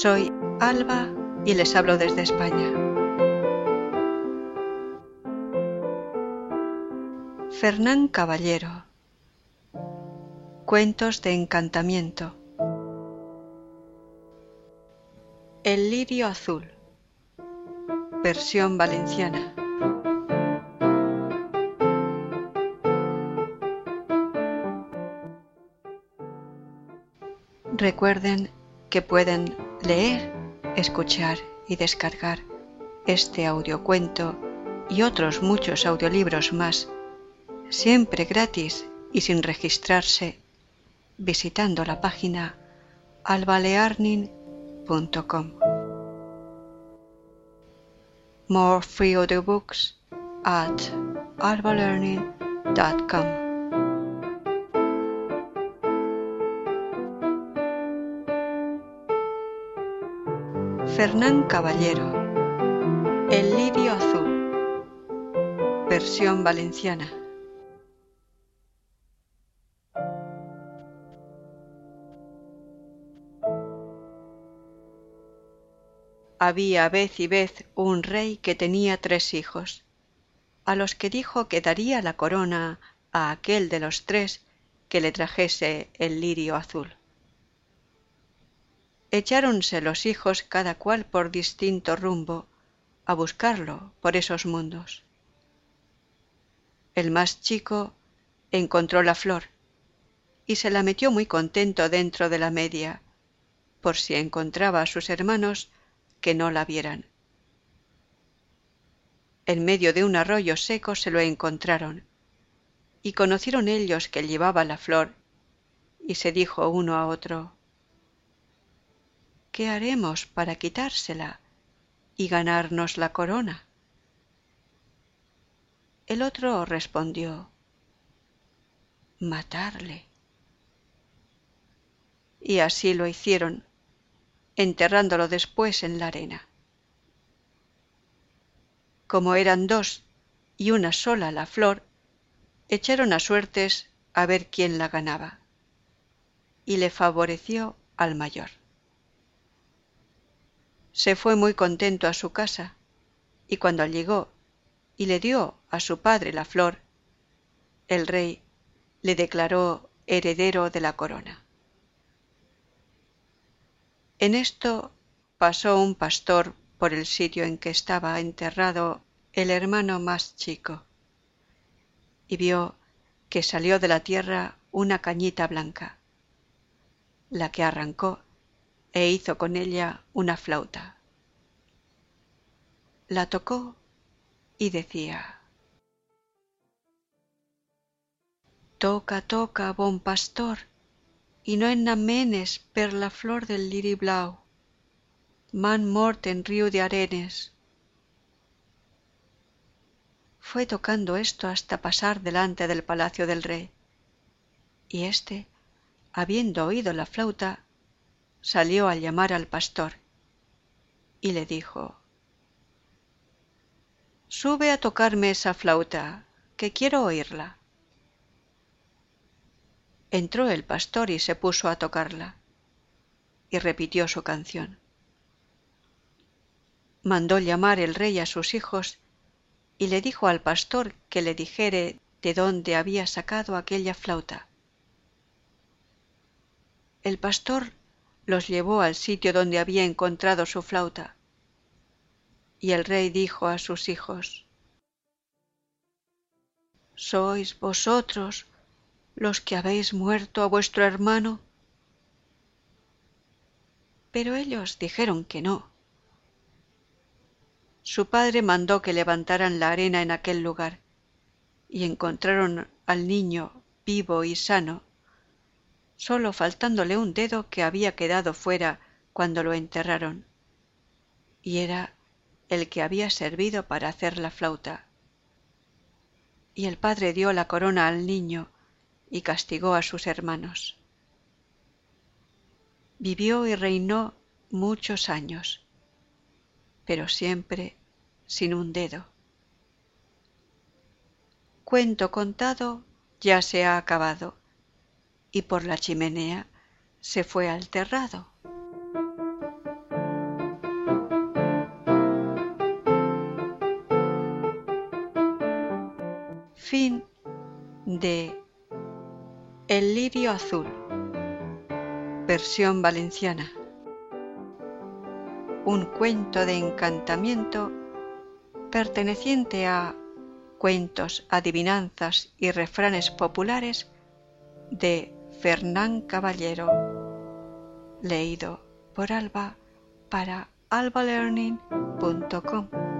Soy Alba y les hablo desde España. Fernán Caballero. Cuentos de encantamiento. El lirio azul. Versión valenciana. Recuerden que pueden leer, escuchar y descargar este audiocuento y otros muchos audiolibros más, siempre gratis y sin registrarse, visitando la página albalearning.com. More free audiobooks at albalearning.com. Fernán Caballero. El lirio azul. Versión valenciana. Había vez y vez un rey que tenía 3 hijos, a los que dijo que daría la corona a aquel de los 3 que le trajese el lirio azul. Echáronse los hijos cada cual por distinto rumbo a buscarlo por esos mundos. El más chico encontró la flor y se la metió muy contento dentro de la media, por si encontraba a sus hermanos que no la vieran. En medio de un arroyo seco se lo encontraron, y conocieron ellos que llevaba la flor, y se dijo uno a otro: ¿qué haremos para quitársela y ganarnos la corona? El otro respondió: matarle. Y así lo hicieron, enterrándolo después en la arena. Como eran 2 y una sola la flor, echaron a suertes a ver quién la ganaba, y le favoreció al mayor. Se fue muy contento a su casa, y cuando llegó y le dio a su padre la flor, el rey le declaró heredero de la corona. En esto pasó un pastor por el sitio en que estaba enterrado el hermano más chico, y vio que salió de la tierra una cañita blanca, la que arrancó e hizo con ella una flauta. La tocó y decía: toca, toca, bon pastor, i no enamenes per la flor del liri blau, m'han mort en riu de arenes. Fue tocando esto hasta pasar delante del palacio del rey, y éste, habiendo oído la flauta, salió a llamar al pastor, y le dijo: sube a tocarme esa flauta, que quiero oírla. Entró el pastor y se puso a tocarla, y repitió su canción. Mandó llamar el rey a sus hijos, y le dijo al pastor que le dijere de dónde había sacado aquella flauta. El pastor los llevó al sitio donde había encontrado su flauta, y el rey dijo a sus hijos: ¿sois vosotros los que habéis muerto a vuestro hermano? Pero ellos dijeron que no. Su padre mandó que levantaran la arena en aquel lugar, y encontraron al niño vivo y sano, solo faltándole un dedo que había quedado fuera cuando lo enterraron, y era el que había servido para hacer la flauta. Y el padre dio la corona al niño y castigó a sus hermanos. Vivió y reinó muchos años, pero siempre sin un dedo. Cuento contado ya se ha acabado, y por la chimenea se fue al terrado. Fin de El lirio azul, versión valenciana. Un cuento de encantamiento perteneciente a Cuentos, adivinanzas y refranes populares de Fernán Caballero, leído por Alba para albalearning.com.